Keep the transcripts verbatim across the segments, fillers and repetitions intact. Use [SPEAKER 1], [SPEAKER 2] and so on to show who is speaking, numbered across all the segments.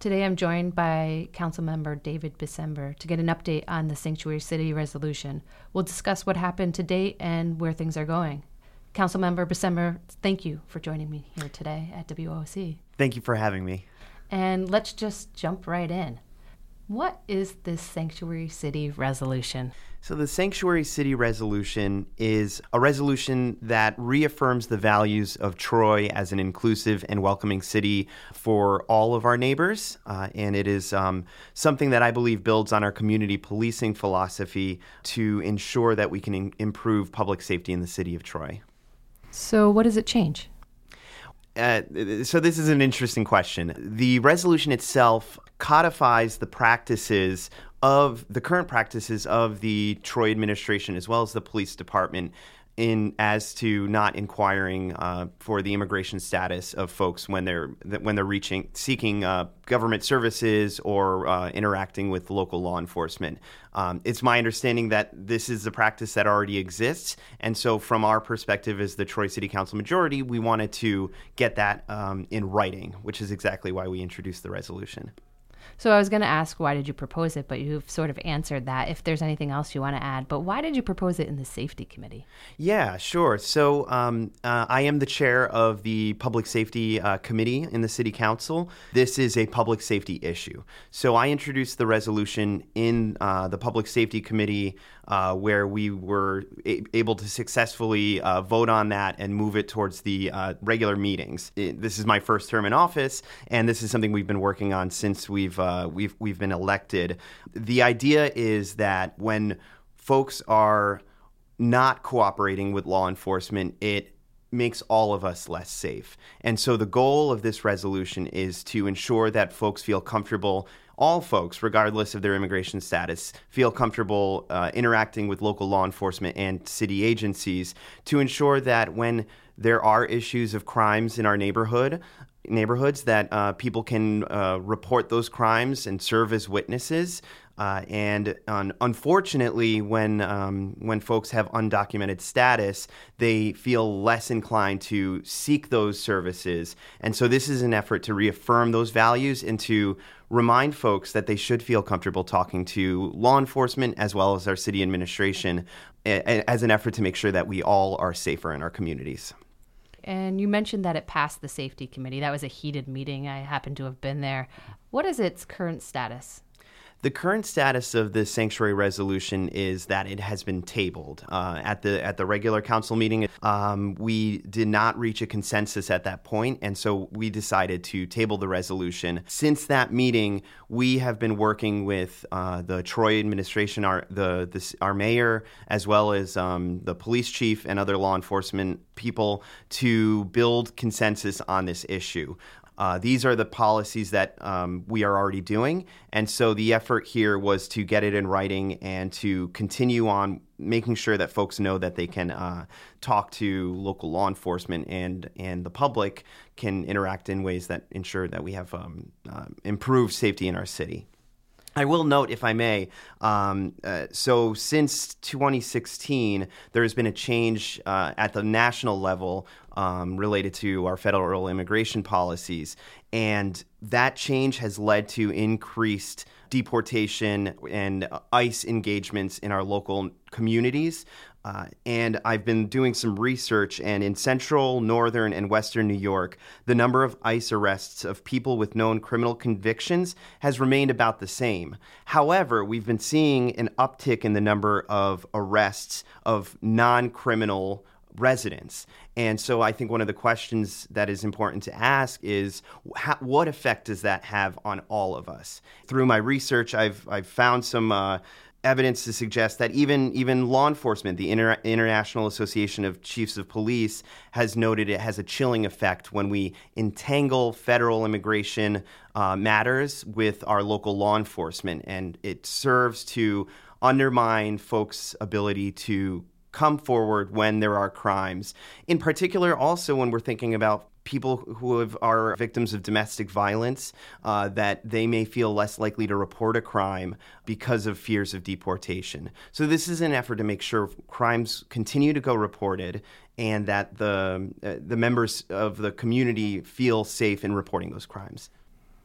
[SPEAKER 1] Today I'm joined by Councilmember David Bisember to get an update on the Sanctuary City resolution. We'll discuss what happened to date and where things are going. Councilmember Bisember, thank you for joining me here today at W O C.
[SPEAKER 2] Thank you for having me.
[SPEAKER 1] And let's just jump right in. What is this Sanctuary City resolution?
[SPEAKER 2] So the Sanctuary City resolution is a resolution that reaffirms the values of Troy as an inclusive and welcoming city for all of our neighbors. Uh, and it is um, something that I believe builds on our community policing philosophy to ensure that we can in- improve public safety in the city of Troy.
[SPEAKER 1] So what does it change?
[SPEAKER 2] Uh, so this is an interesting question. The resolution itself codifies the practices of the current practices of the Troy administration as well as the police department in as to not inquiring uh, for the immigration status of folks when they're when they're reaching seeking uh, government services or uh, interacting with local law enforcement. Um, it's my understanding that this is a practice that already exists, and so from our perspective as the Troy City Council majority, we wanted to get that um, in writing, which is exactly why we introduced the resolution.
[SPEAKER 1] So I was going to ask, why did you propose it? But you've sort of answered that. If there's anything else you want to add, but why did you propose it in the safety committee?
[SPEAKER 2] Yeah, sure. So um, uh, I am the chair of the public safety uh, committee in the city council. This is a public safety issue. So I introduced the resolution in uh, the public safety committee uh, where we were a- able to successfully uh, vote on that and move it towards the uh, regular meetings. It, this is my first term in office, and this is something we've been working on since we've uh, we've we've been elected. The idea is that when folks are not cooperating with law enforcement, it makes all of us less safe. And so the goal of this resolution is to ensure that folks feel comfortable, all folks, regardless of their immigration status, feel comfortable uh, interacting with local law enforcement and city agencies to ensure that when there are issues of crimes in our neighborhood, neighborhoods, that uh, people can uh, report those crimes and serve as witnesses. Uh, and um, unfortunately, when um, when folks have undocumented status, they feel less inclined to seek those services. And so this is an effort to reaffirm those values and to remind folks that they should feel comfortable talking to law enforcement as well as our city administration a- as an effort to make sure that we all are safer in our communities.
[SPEAKER 1] And you mentioned that it passed the safety committee. That was a heated meeting. I happened to have been there. What is its current status?
[SPEAKER 2] The current status of the sanctuary resolution is that it has been tabled uh, at the at the regular council meeting. Um, we did not reach a consensus at that point, and so we decided to table the resolution. Since that meeting, we have been working with uh, the Troy administration, our the, the our mayor, as well as um, the police chief and other law enforcement people to build consensus on this issue. Uh, these are the policies that um, we are already doing, and so the effort here was to get it in writing and to continue on making sure that folks know that they can uh, talk to local law enforcement and and the public can interact in ways that ensure that we have um, uh, improved safety in our city. I will note, if I may, um, uh, so since twenty sixteen, there has been a change uh, at the national level um, related to our federal immigration policies, and that change has led to increased deportation and ICE engagements in our local communities. Uh, and I've been doing some research, and in central, northern, and western New York, the number of ICE arrests of people with known criminal convictions has remained about the same. However, we've been seeing an uptick in the number of arrests of non-criminal residents. And so I think one of the questions that is important to ask is, how, what effect does that have on all of us? Through my research, I've I've found some uh, evidence to suggest that even even law enforcement, the Inter- International Association of Chiefs of Police, has noted it has a chilling effect when we entangle federal immigration uh, matters with our local law enforcement, and it serves to undermine folks' ability to come forward when there are crimes. In particular, also when we're thinking about people who have, are victims of domestic violence, uh, that they may feel less likely to report a crime because of fears of deportation. So this is an effort to make sure crimes continue to go reported and that the uh, the members of the community feel safe in reporting those crimes.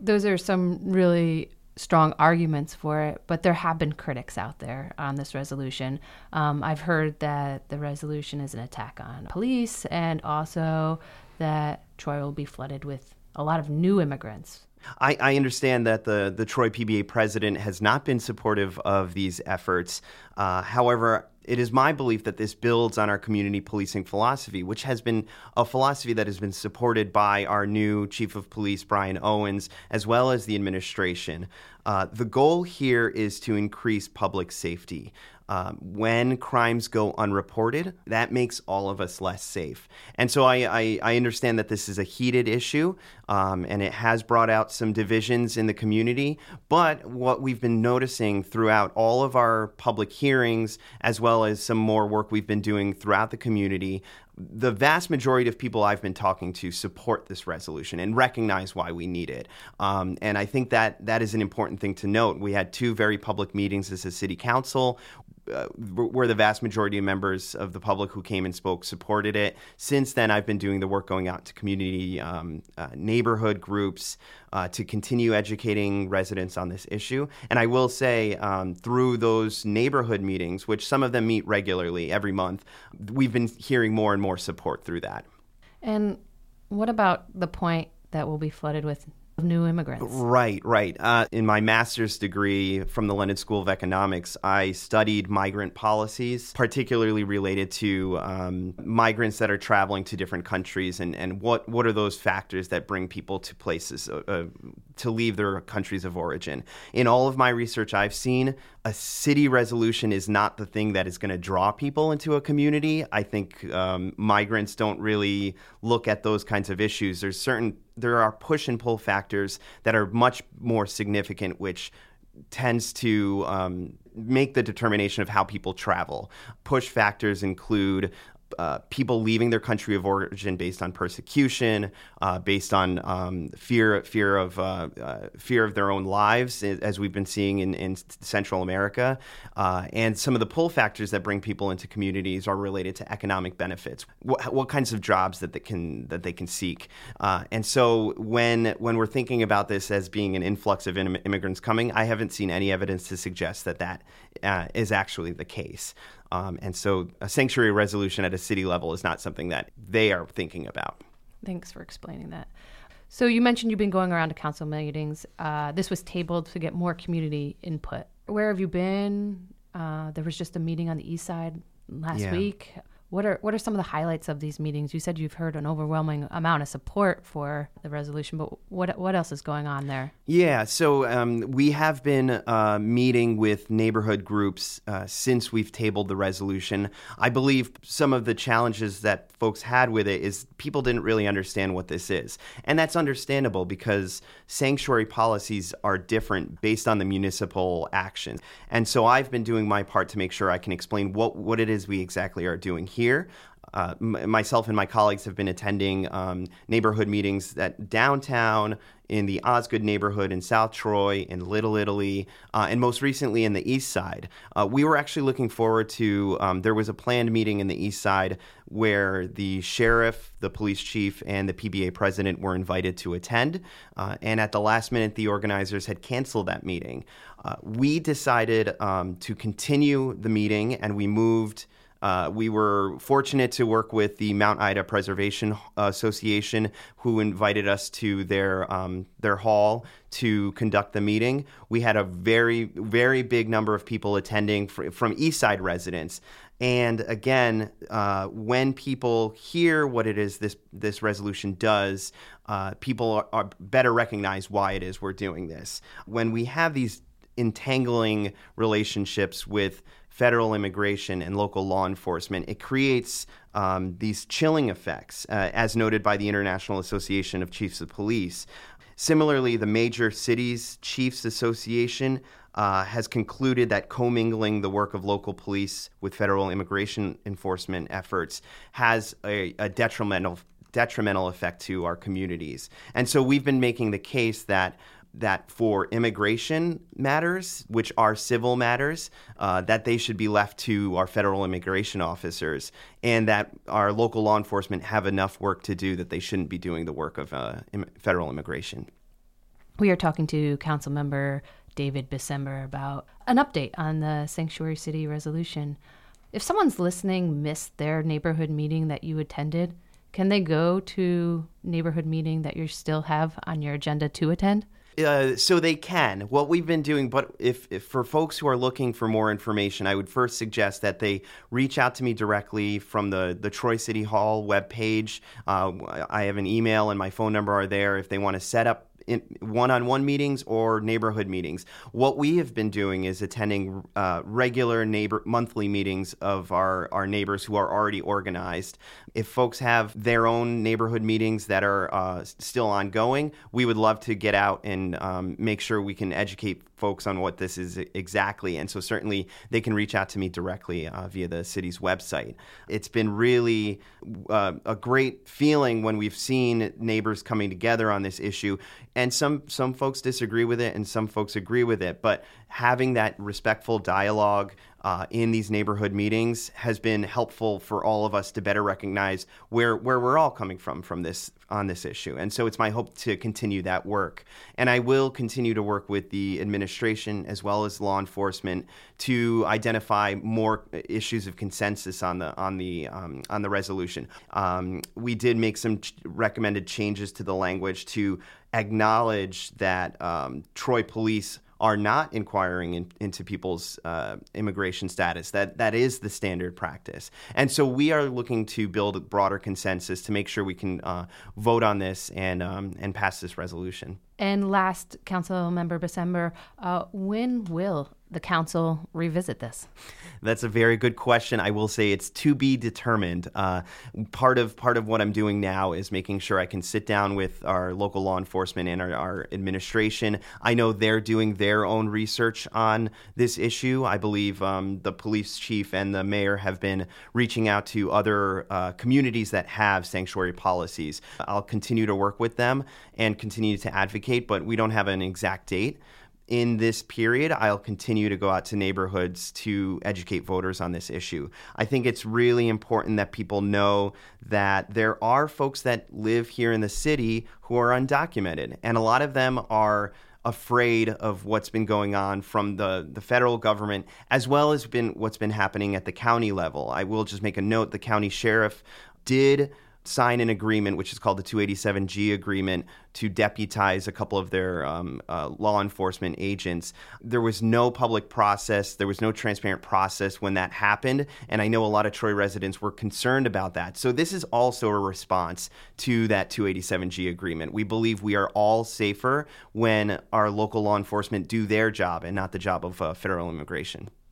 [SPEAKER 1] those are some really strong arguments for it, but there have been critics out there on this resolution. Um, I've heard that the resolution is an attack on police and also that Troy will be flooded with a lot of new immigrants.
[SPEAKER 2] I, I understand that the, the Troy P B A president has not been supportive of these efforts. Uh, however, it is my belief that this builds on our community policing philosophy, which has been a philosophy that has been supported by our new Chief of Police, Brian Owens, as well as the administration. Uh, the goal here is to increase public safety. Um, when crimes go unreported, that makes all of us less safe. And so I, I, I understand that this is a heated issue, um, and it has brought out some divisions in the community. But what we've been noticing throughout all of our public hearings, as well as some more work we've been doing throughout the community, the vast majority of people I've been talking to support this resolution and recognize why we need it. Um, and I think that that is an important thing to note. We had two very public meetings as a city council, Uh, where the vast majority of members of the public who came and spoke supported it. Since then, I've been doing the work going out to community um, uh, neighborhood groups uh, to continue educating residents on this issue. And I will say um, through those neighborhood meetings, which some of them meet regularly every month, we've been hearing more and more support through that.
[SPEAKER 1] And what about the point that we'll be flooded with new immigrants?
[SPEAKER 2] Right, right. Uh, in my master's degree from the London School of Economics, I studied migrant policies, particularly related to um, migrants that are traveling to different countries, and, and what, what are those factors that bring people to places uh, to leave their countries of origin. In all of my research I've seen, a city resolution is not the thing that is going to draw people into a community. I think um, migrants don't really look at those kinds of issues. There's certain There are push and pull factors that are much more significant, which tends to um, make the determination of how people travel. Push factors include Uh, people leaving their country of origin based on persecution, uh, based on um, fear, fear of uh, uh, fear of their own lives, as we've been seeing in, in Central America. Uh, and some of the pull factors that bring people into communities are related to economic benefits, what, what kinds of jobs that they can that they can seek. Uh, and so when when we're thinking about this as being an influx of im- immigrants coming, I haven't seen any evidence to suggest that that uh, is actually the case. Um, and so a sanctuary resolution at a city level is not something that they are thinking about.
[SPEAKER 1] Thanks for explaining that. So you mentioned you've been going around to council meetings. Uh, this was tabled to get more community input. Where have you been? Uh, there was just a meeting on the east side last
[SPEAKER 2] Yeah.
[SPEAKER 1] week. What are what are some of the highlights of these meetings? You said you've heard an overwhelming amount of support for the resolution, but what what else is going on there?
[SPEAKER 2] Yeah, so um, we have been uh, meeting with neighborhood groups uh, since we've tabled the resolution. I believe some of the challenges that folks had with it is people didn't really understand what this is. And that's understandable because sanctuary policies are different based on the municipal action. And so I've been doing my part to make sure I can explain what, what it is we exactly are doing here. Here. Uh, m- myself and my colleagues have been attending um, neighborhood meetings at downtown, in the Osgood neighborhood, in South Troy, in Little Italy, uh, and most recently in the East Side. Uh, we were actually looking forward to, um, there was a planned meeting in the East Side where the sheriff, the police chief, and the P B A president were invited to attend. Uh, and at the last minute, the organizers had canceled that meeting. Uh, we decided um, to continue the meeting, and we moved Uh, we were fortunate to work with the Mount Ida Preservation Association, who invited us to their um, their hall to conduct the meeting. We had a very, very big number of people attending fr- from East Side residents. And again, uh, when people hear what it is this this resolution does, uh, people are, are better recognize why it is we're doing this. When we have these entangling relationships with federal immigration and local law enforcement, it creates um, these chilling effects, uh, as noted by the International Association of Chiefs of Police. Similarly, the Major Cities Chiefs Association uh, has concluded that commingling the work of local police with federal immigration enforcement efforts has a, a detrimental detrimental effect to our communities. And so we've been making the case that that for immigration matters, which are civil matters, uh, that they should be left to our federal immigration officers, and that our local law enforcement have enough work to do that they shouldn't be doing the work of uh, im- federal immigration.
[SPEAKER 1] We are talking to Councilmember David Bisember about an update on the Sanctuary City resolution. If someone's listening missed their neighborhood meeting that you attended, can they go to neighborhood meeting that you still have on your agenda to attend?
[SPEAKER 2] Uh, so they can. What we've been doing, but if, if for folks who are looking for more information, I would first suggest that they reach out to me directly from the, the Troy City Hall webpage. Uh, I have an email and my phone number are there if they want to set up in one-on-one meetings or neighborhood meetings. What we have been doing is attending uh, regular neighbor monthly meetings of our, our neighbors who are already organized. If folks have their own neighborhood meetings that are uh, still ongoing, we would love to get out and um, make sure we can educate folks on what this is exactly. And so certainly they can reach out to me directly uh, via the city's website. It's been really uh, a great feeling when we've seen neighbors coming together on this issue. And some, some folks disagree with it and some folks agree with it. But having that respectful dialogue uh, in these neighborhood meetings has been helpful for all of us to better recognize where, where we're all coming from from this on this issue. And so it's my hope to continue that work. And I will continue to work with the administration as well as law enforcement to identify more issues of consensus on the on the um, on the resolution. Um, we did make some ch- recommended changes to the language to acknowledge that um, Troy Police are not inquiring in, into people's uh, immigration status. That that is the standard practice. And so we are looking to build a broader consensus to make sure we can uh, vote on this and um, and pass this resolution.
[SPEAKER 1] And last, Councilmember Bisember, uh, when will the council revisit this?
[SPEAKER 2] That's a very good question. I will say it's to be determined. Uh, part of part of what I'm doing now is making sure I can sit down with our local law enforcement and our, our administration. I know they're doing their own research on this issue. I believe um, the police chief and the mayor have been reaching out to other uh, communities that have sanctuary policies. I'll continue to work with them and continue to advocate, but we don't have an exact date. In this period, I'll continue to go out to neighborhoods to educate voters on this issue. I think it's really important that people know that there are folks that live here in the city who are undocumented, and a lot of them are afraid of what's been going on from the, the federal government, as well as been what's been happening at the county level. I will just make a note, the county sheriff did sign an agreement, which is called the two eighty-seven G agreement, to deputize a couple of their um, uh, law enforcement agents. There was no public process. There was no transparent process when that happened. And I know a lot of Troy residents were concerned about that. So this is also a response to that two eighty-seven G agreement. We believe we are all safer when our local law enforcement do their job and not the job of uh, federal immigration.